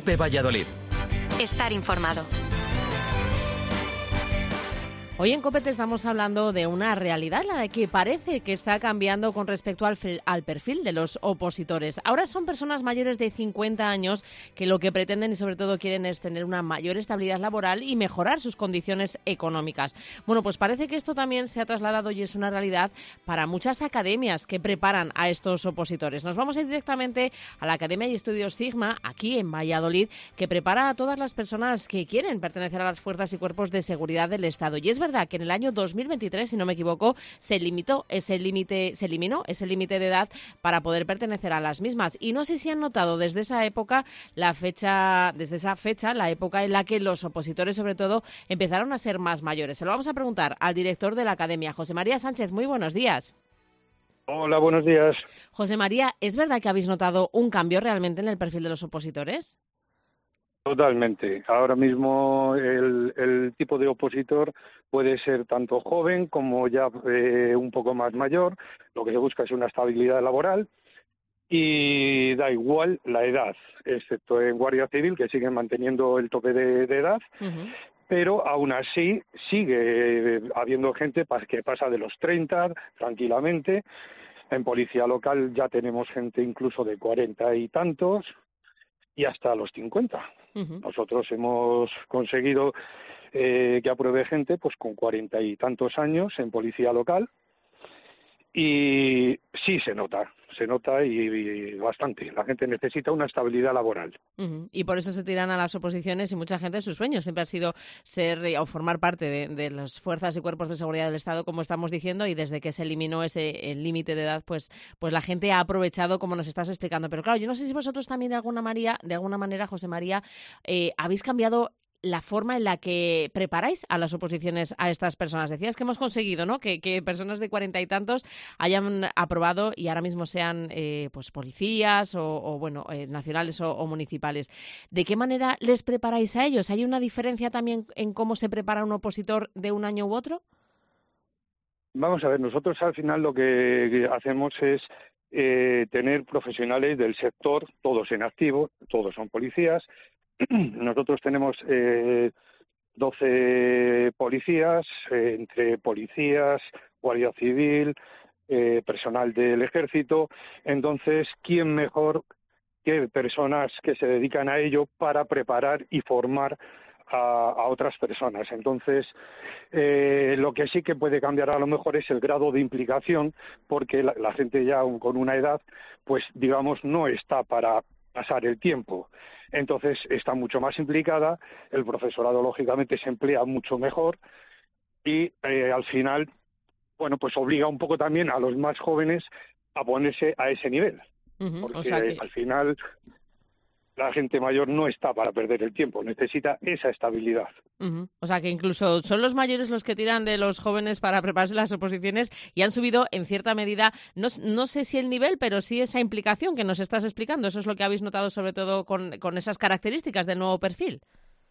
COPE Valladolid. Estar informado. Hoy en COPE te estamos hablando de una realidad, la de que parece que está cambiando con respecto al perfil de los opositores. Ahora son personas mayores de 50 años que lo que pretenden y sobre todo quieren es tener una mayor estabilidad laboral y mejorar sus condiciones económicas. Bueno, pues parece que esto también se ha trasladado y es una realidad para muchas academias que preparan a estos opositores. Nos vamos a ir directamente a la Academia y Estudios Sigma, aquí en Valladolid, que prepara a todas las personas que quieren pertenecer a las fuerzas y cuerpos de seguridad del Estado. Y es verdad que en el año 2023, si no me equivoco, se eliminó ese límite de edad para poder pertenecer a las mismas. Y no sé si han notado desde esa época la época en la que los opositores, sobre todo, empezaron a ser más mayores. Se lo vamos a preguntar al director de la Academia, José María Sánchez. Muy buenos días. Hola, buenos días. José María, ¿es verdad que habéis notado un cambio realmente en el perfil de los opositores? Totalmente. Ahora mismo el tipo de opositor puede ser tanto joven como ya un poco más mayor. Lo que se busca es una estabilidad laboral y da igual la edad, excepto en Guardia Civil, que siguen manteniendo el tope de edad. Uh-huh. Pero aún así sigue habiendo gente que pasa de los 30 tranquilamente. En policía local ya tenemos gente incluso de 40 y tantos y hasta los 50. Uh-huh. Nosotros hemos conseguido que apruebe gente pues con 40 y tantos años en policía local y sí se nota y bastante. La gente necesita una estabilidad laboral. Uh-huh. Y por eso se tiran a las oposiciones y mucha gente, sus sueños siempre ha sido ser o formar parte de las fuerzas y cuerpos de seguridad del Estado, como estamos diciendo, y desde que se eliminó el límite de edad, pues la gente ha aprovechado, como nos estás explicando. Pero claro, yo no sé si vosotros también de alguna manera, José María, habéis cambiado la forma en la que preparáis a las oposiciones a estas personas. Decías que hemos conseguido, ¿no?, que personas de 40 y tantos hayan aprobado y ahora mismo sean pues policías o nacionales o municipales. ¿De qué manera les preparáis a ellos? ¿Hay una diferencia también en cómo se prepara un opositor de un año u otro? Vamos a ver, nosotros al final lo que hacemos es tener profesionales del sector, todos en activo, todos son policías. Nosotros tenemos 12 policías, entre policías, Guardia Civil, personal del Ejército. Entonces, ¿quién mejor que personas que se dedican a ello para preparar y formar a otras personas? Entonces, lo que sí que puede cambiar a lo mejor es el grado de implicación, porque la gente ya con una edad, pues digamos, no está para pasar el tiempo. Entonces está mucho más implicada, el profesorado lógicamente se emplea mucho mejor y al final, bueno, pues obliga un poco también a los más jóvenes a ponerse a ese nivel. Uh-huh. Porque o sea que al final la gente mayor no está para perder el tiempo, necesita esa estabilidad. Uh-huh. O sea que incluso son los mayores los que tiran de los jóvenes para prepararse las oposiciones y han subido en cierta medida, no sé si el nivel, pero sí esa implicación que nos estás explicando. Eso es lo que habéis notado sobre todo con esas características del nuevo perfil.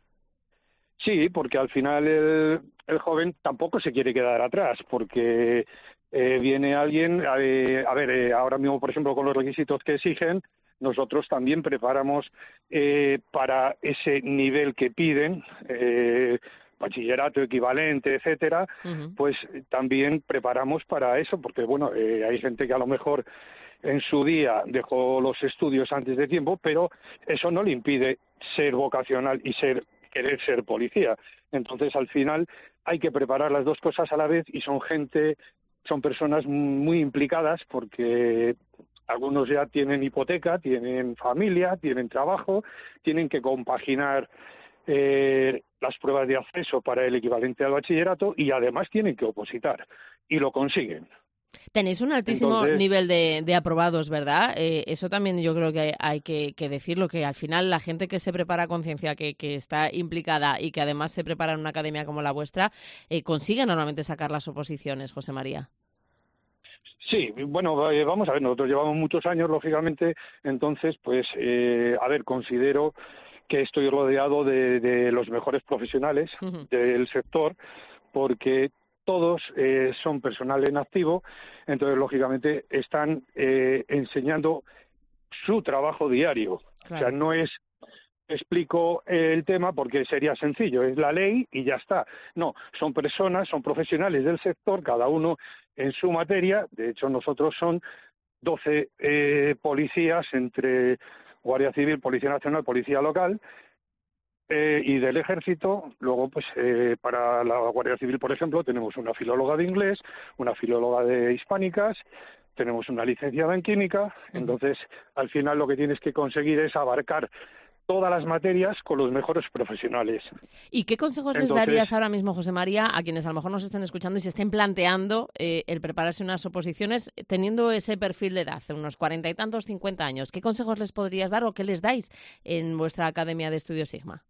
Sí, porque al final el joven tampoco se quiere quedar atrás, porque viene alguien, ahora mismo, por ejemplo, con los requisitos que exigen, nosotros también preparamos para ese nivel que piden, bachillerato equivalente, etcétera, Uh-huh. pues también preparamos para eso, porque bueno, hay gente que a lo mejor en su día dejó los estudios antes de tiempo, pero eso no le impide ser vocacional y querer ser policía. Entonces, al final, hay que preparar las dos cosas a la vez y son personas muy implicadas porque algunos ya tienen hipoteca, tienen familia, tienen trabajo, tienen que compaginar las pruebas de acceso para el equivalente al bachillerato y además tienen que opositar y lo consiguen. Tenéis un altísimo nivel de aprobados, ¿verdad? Eso también yo creo que hay que decirlo, que al final la gente que se prepara a conciencia, que está implicada y que además se prepara en una academia como la vuestra, consigue normalmente sacar las oposiciones, José María. Sí, bueno, vamos a ver, nosotros llevamos muchos años, lógicamente, entonces, pues, considero que estoy rodeado de los mejores profesionales Uh-huh. del sector, porque todos son personal en activo, entonces, lógicamente, están enseñando su trabajo diario. Claro. O sea, no es explico el tema porque sería sencillo, es la ley y ya está. No, son personas, son profesionales del sector, cada uno en su materia. De hecho, nosotros son 12 policías entre Guardia Civil, Policía Nacional, Policía Local y del Ejército. Luego, pues para la Guardia Civil, por ejemplo, tenemos una filóloga de inglés, una filóloga de hispánicas, tenemos una licenciada en química. Entonces, al final lo que tienes que conseguir es abarcar todas las materias con los mejores profesionales. ¿Y qué consejos les Entonces, darías ahora mismo, José María, a quienes a lo mejor nos estén escuchando y se estén planteando el prepararse unas oposiciones teniendo ese perfil de edad, unos 40 y tantos, 50 años? ¿Qué consejos les podrías dar o qué les dais en vuestra Academia de Estudios Sigma?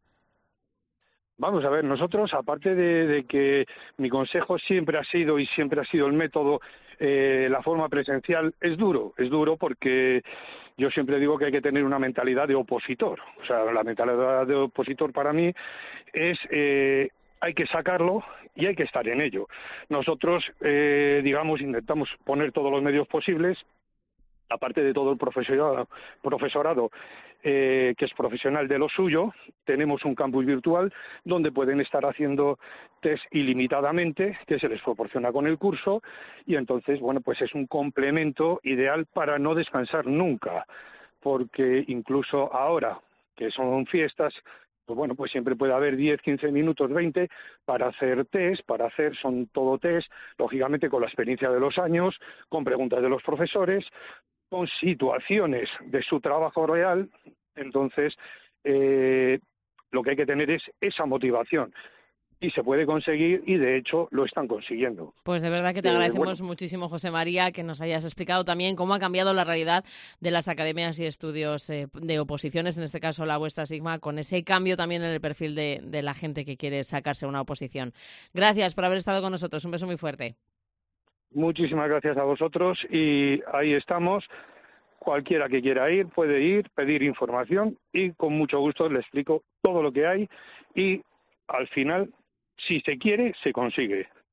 vamos a ver, nosotros, aparte de que mi consejo siempre ha sido el método, la forma presencial, es duro porque yo siempre digo que hay que tener una mentalidad de opositor. O sea, la mentalidad de opositor para mí es hay que sacarlo y hay que estar en ello. Nosotros, digamos, intentamos poner todos los medios posibles, aparte de todo el profesorado que es profesional de lo suyo. Tenemos un campus virtual donde pueden estar haciendo test ilimitadamente, que se les proporciona con el curso, y entonces, bueno, pues es un complemento ideal para no descansar nunca, porque incluso ahora, que son fiestas, pues bueno, pues siempre puede haber 10, 15 minutos, 20 para hacer test, son todo test, lógicamente con la experiencia de los años, con preguntas de los profesores, con situaciones de su trabajo real. Entonces, lo que hay que tener es esa motivación, y se puede conseguir, y de hecho lo están consiguiendo. Pues de verdad que te agradecemos muchísimo, José María, que nos hayas explicado también cómo ha cambiado la realidad de las academias y estudios de oposiciones, en este caso la vuestra Sigma, con ese cambio también en el perfil de la gente que quiere sacarse una oposición. Gracias por haber estado con nosotros. Un beso muy fuerte. Muchísimas gracias a vosotros, y ahí estamos. Cualquiera que quiera ir puede ir, pedir información, y con mucho gusto le explico todo lo que hay, y al final, si se quiere, se consigue.